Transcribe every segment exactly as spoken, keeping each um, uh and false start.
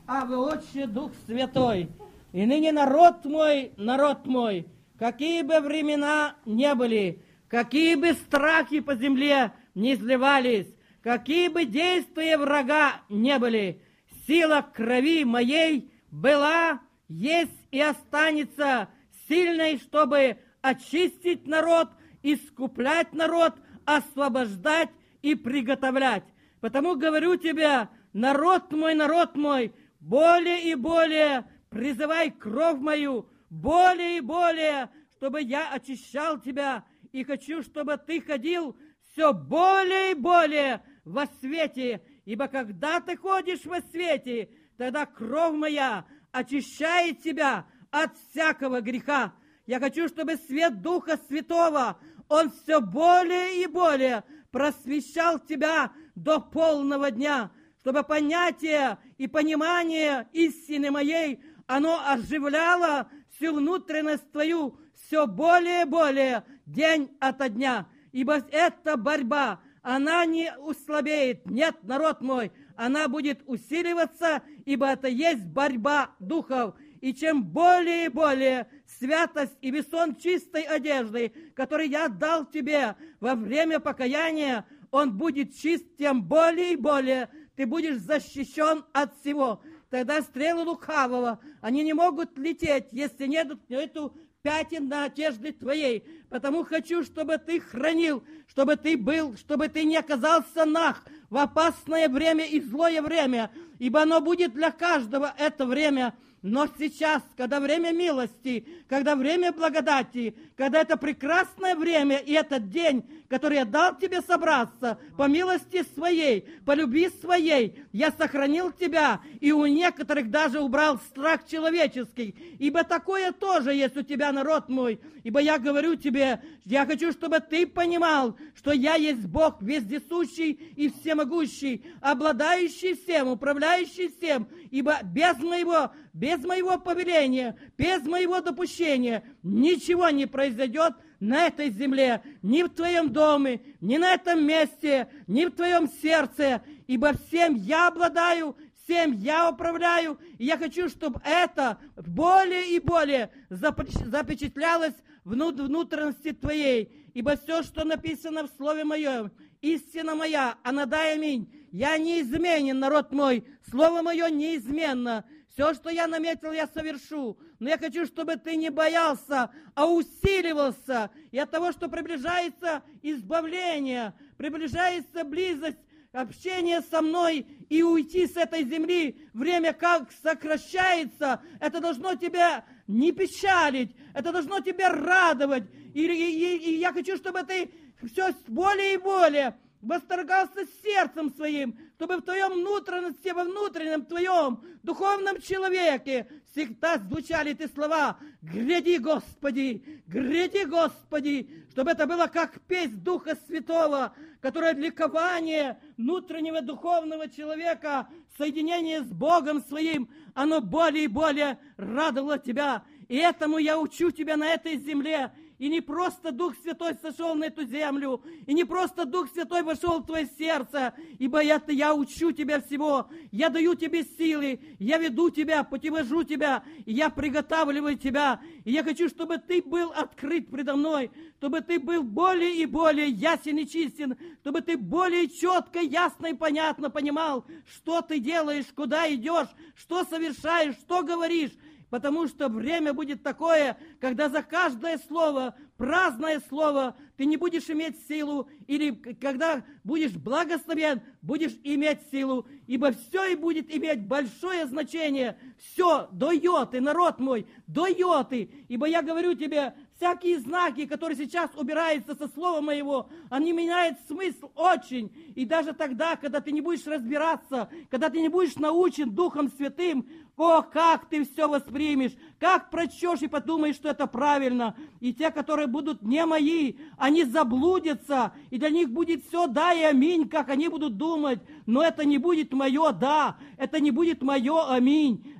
а вы, Отче, Дух Святой. И ныне народ мой, народ мой, какие бы времена не были, какие бы страхи по земле не изливались, какие бы действия врага не были, сила крови моей была, есть и останется сильной, чтобы очистить народ, искуплять народ, освобождать и приготовлять. Потому говорю тебе, народ мой, народ мой, более и более призывай кровь мою, более и более, чтобы я очищал тебя, и хочу, чтобы ты ходил все более и более во свете, ибо когда ты ходишь во свете, тогда кровь моя очищает тебя от всякого греха. Я хочу, чтобы свет Духа Святого, он все более и более просвещал тебя до полного дня, чтобы понятие и понимание истины моей, оно оживляло всю внутренность твою все более и более день ото дня. Ибо эта борьба, она не услабеет. Нет, народ мой, она будет усиливаться, ибо это есть борьба духов. И чем более и более святость и весон чистой одежды, который я дал тебе во время покаяния, он будет чист, тем более и более ты будешь защищен от всего. Тогда стрелы лукавого, они не могут лететь, если нет эту пятен на одежде твоей. Потому хочу, чтобы ты хранил, чтобы ты был, чтобы ты не оказался наг в опасное время и злое время, ибо оно будет для каждого это время. Но сейчас, когда время милости, когда время благодати, когда это прекрасное время и этот день, который я дал тебе собраться, по милости своей, по любви своей, я сохранил тебя, и у некоторых даже убрал страх человеческий, ибо такое тоже есть у тебя, народ мой, ибо я говорю тебе, я хочу, чтобы ты понимал, что я есть Бог вездесущий и всемогущий, обладающий всем, управляющий всем, ибо без моего, без моего повеления, без моего допущения ничего не произойдет на этой земле, ни в твоем доме, ни на этом месте, ни в твоем сердце, ибо всем я обладаю, всем я управляю, и я хочу, чтобы это более и более запечатлялось внутренности твоей, ибо все, что написано в Слове Моем, истина моя, она да и аминь. Я неизменен, народ мой, Слово Мое неизменно. Все, что я наметил, я совершу. Но я хочу, чтобы ты не боялся, а усиливался. И от того, что приближается избавление, приближается близость, общение со мной и уйти с этой земли, время как сокращается, это должно тебя не печалить, это должно тебя радовать. И, и, и я хочу, чтобы ты все более и более восторгался сердцем своим, чтобы в твоем внутренности, во внутреннем твоем духовном человеке всегда звучали эти слова: «Гряди, Господи! Гряди, Господи!» Чтобы это было как песнь Духа Святого, которая для ликования внутреннего духовного человека, соединение с Богом своим, оно более и более радовало тебя. И этому я учу тебя на этой земле. И не просто Дух Святой сошел на эту землю, и не просто Дух Святой вошел в твое сердце, ибо это я учу тебя всего, я даю тебе силы, я веду тебя, путевожу тебя, и я приготавливаю тебя, и я хочу, чтобы ты был открыт предо мной, чтобы ты был более и более ясен и чистен, чтобы ты более четко, ясно и понятно понимал, что ты делаешь, куда идешь, что совершаешь, что говоришь. Потому что время будет такое, когда за каждое слово, праздное слово, ты не будешь иметь силу, или когда будешь благословен, будешь иметь силу, ибо все и будет иметь большое значение. Все, до йоты, народ мой, до йоты, ибо я говорю тебе, всякие знаки, которые сейчас убираются со слова моего, они меняют смысл очень. И даже тогда, когда ты не будешь разбираться, когда ты не будешь научен Духом Святым, о, как ты все воспримешь, как прочтешь и подумаешь, что это правильно. И те, которые будут не мои, они заблудятся, и для них будет все да и аминь, как они будут думать. Но это не будет мое да, это не будет мое аминь.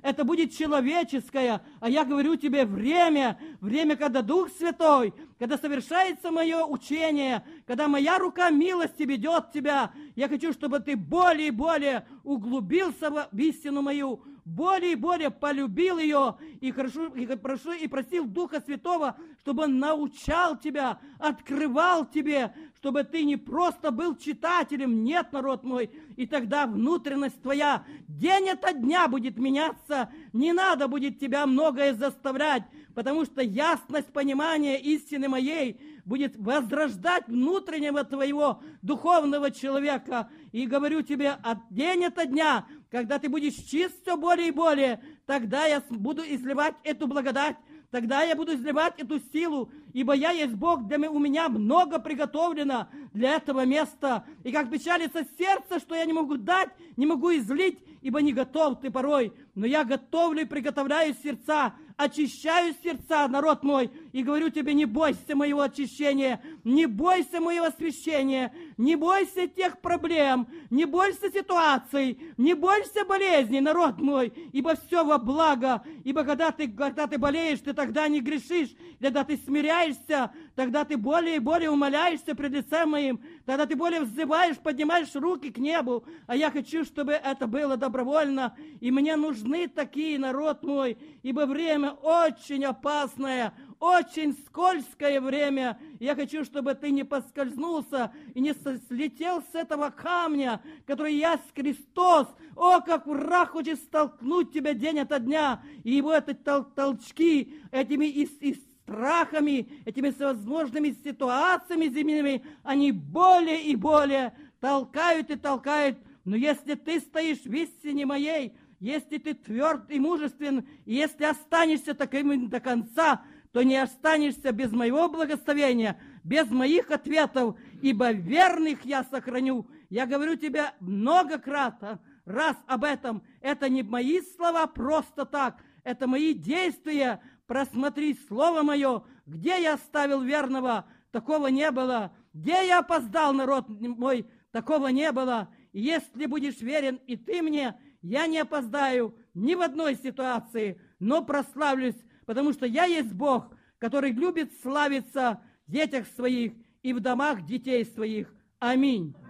это будет человеческое, а я говорю тебе время, время, когда Дух Святой, когда совершается мое учение, когда моя рука милости ведет тебя. Я хочу, чтобы ты более и более углубился в истину мою, более и более полюбил ее, и, хорошо, и прошу и просил Духа Святого, чтобы Он научал тебя, открывал тебе, чтобы ты не просто был читателем, нет, народ мой, и тогда внутренность твоя день ото дня будет меняться, не надо будет тебя многое заставлять, потому что ясность понимания истины моей будет возрождать внутреннего твоего духовного человека. И говорю тебе, от день ото дня, когда ты будешь чист все более и более, тогда я буду изливать эту благодать, тогда я буду изливать эту силу, ибо я есть Бог, где у меня много приготовлено для этого места. И как печалится сердце, что я не могу дать, не могу излить, ибо не готов ты порой. Но я готовлю и приготовляю сердца, очищаю сердца, народ мой, и говорю тебе, не бойся моего очищения, не бойся моего освящения, не бойся тех проблем, не бойся ситуаций, не бойся болезней, народ мой, ибо все во благо, ибо когда ты, когда ты болеешь, ты тогда не грешишь, когда ты смиряешься, тогда ты более и более умоляешься пред лицем моим, тогда ты более взываешь, поднимаешь руки к небу, а я хочу, чтобы это было добровольно, и мне нужны такие, народ мой, ибо время очень опасное, очень скользкое время. Я хочу, чтобы ты не поскользнулся и не слетел с этого камня, который есть Христос. О, как враг хочет столкнуть тебя день ото дня. И его эти тол- толчки, этими и, и страхами, этими всевозможными ситуациями земными, они более и более толкают и толкают. Но если ты стоишь в истине моей, если ты тверд и мужествен, и если останешься таким до конца, то не останешься без моего благословения, без моих ответов, ибо верных я сохраню. Я говорю тебе многократно, раз об этом. Это не мои слова просто так, это мои действия. Просмотри слово мое, где я оставил верного, такого не было. Где я опоздал, народ мой, такого не было. И если будешь верен и ты мне, я не опоздаю ни в одной ситуации, но прославлюсь, потому что я есть Бог, который любит славиться в детях своих и в домах детей своих. Аминь.